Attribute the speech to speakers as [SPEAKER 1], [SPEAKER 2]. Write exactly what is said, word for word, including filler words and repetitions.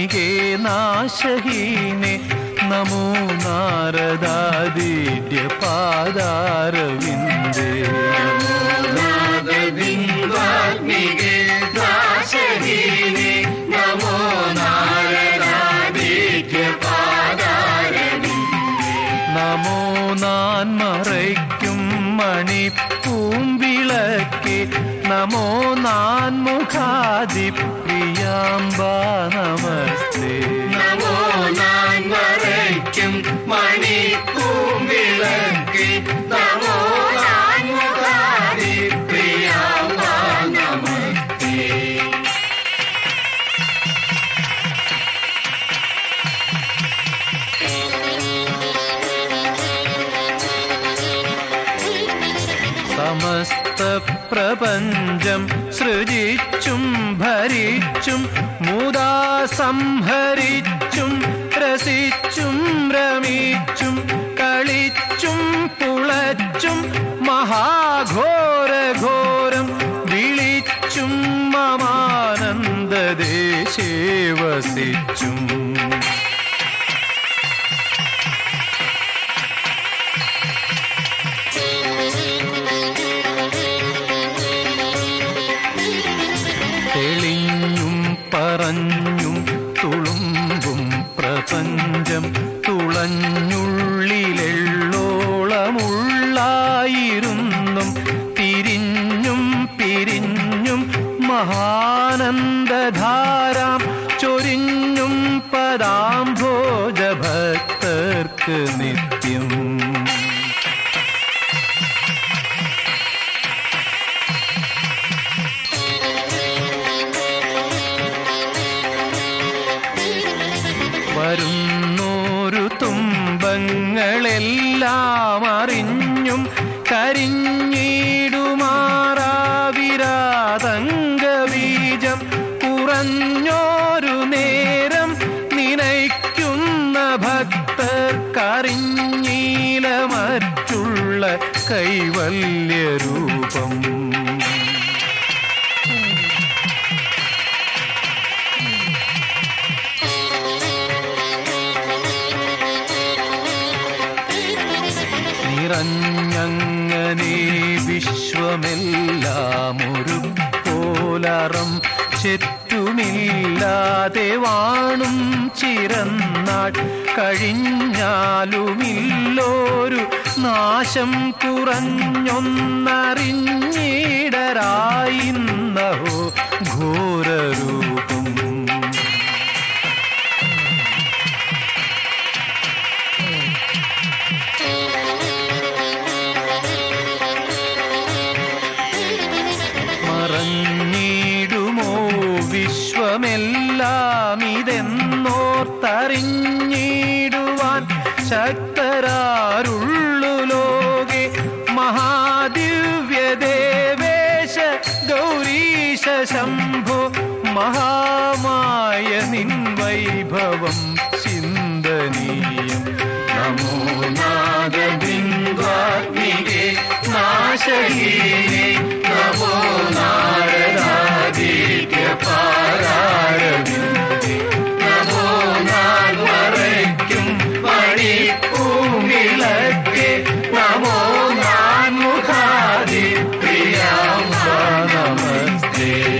[SPEAKER 1] നാദവിന്ദ്വാത്മികേ നാശഹീനെ നമോ നാരദാദിഡ്യപാദാരവിന്ദേ.
[SPEAKER 2] നാദവിന്ദ്വാത്മികേ നാശഹീനെ നമോ നാരദാദിഡ്യപാദാരവിന്ദേ.
[SPEAKER 1] നമോ നാൻ മറയ്ക്കും മണിപ്പൂമ്പിളക്കേ നമോ നാൻ മുഖാദിപ്രിയാംബാ നമസ്തേ.
[SPEAKER 2] നമോ നാൻ മറയ്ക്കും മണിപ്പൂമ്പിളക്കേ നമോ നാൻ മുഖാദിപ്രിയാംബാ നമസ്തേ.
[SPEAKER 1] സമസ്ത പ്രപഞ്ചം സൃജിച്ചും ഭരിച്ചും മുദാ സംഹരിച്ചും രസിച്ചും രമിച്ചും കളിച്ചും പുളച്ചും മഹാഘോരഘോരം വിളിച്ചും മമാനന്ദദേശേ വസിച്ചും തെളിഞ്ഞും പറഞ്ഞും തുളുമ്പും പ്രപഞ്ചം തുളഞ്ഞുള്ളിലെള്ളോളമുള്ളായിരുന്നും തിരിഞ്ഞും പിരിഞ്ഞും മഹാനന്ദധാരാം ചൊരിഞ്ഞും പദാംഭോജ ഭക്തർക്ക് നിത്യം. വരുന്നോരു തുമ്പങ്ങളെല്ലാം അറിഞ്ഞും കരിഞ്ഞിടുമാറാവിരാതങ്കബീജം കുറഞ്ഞോരു നേരം നിനയ്ക്കുന്ന ഭക്തർക്കറിഞ്ഞീല മറ്റുള്ള കൈവല്യരൂപം. നിറഞ്ഞങ്ങനെ വിശ്വമെല്ലാം ഒരു പോലറം ചെറ്റുമില്ലാതെ വാണും ചിരന്നാൾ കഴിഞ്ഞാലുമില്ലോരു നാശം കുറഞ്ഞൊന്നറിഞ്ഞിടരായിന്നഹോ ഘോരരൂപം. മറഞ്ഞിടുമോ വിശ്വമെല്ലാം ഇതെന്നോർത്തറിഞ്ഞിടുവാൻ ശക്തരാരുള്ളു ലോകെ. മഹാദിവ്യദേവേശ ഗൗരീശ ശംഭോ മഹാമായ നിൻ വൈഭവം ചിന്തനീയം.
[SPEAKER 2] നമോ നാദവിന്ദ്വാത്മികേ നാശഹീനെ നമോ നാരദാദിഡ്യപാദാരവിന്ദേ. നമോ നാൻ മറയ്ക്കും മണിപ്പൂമ്പിളക്കേ നമോ നാൻ മുഖാദിപ്രിയാംബാ നമസ്തേ.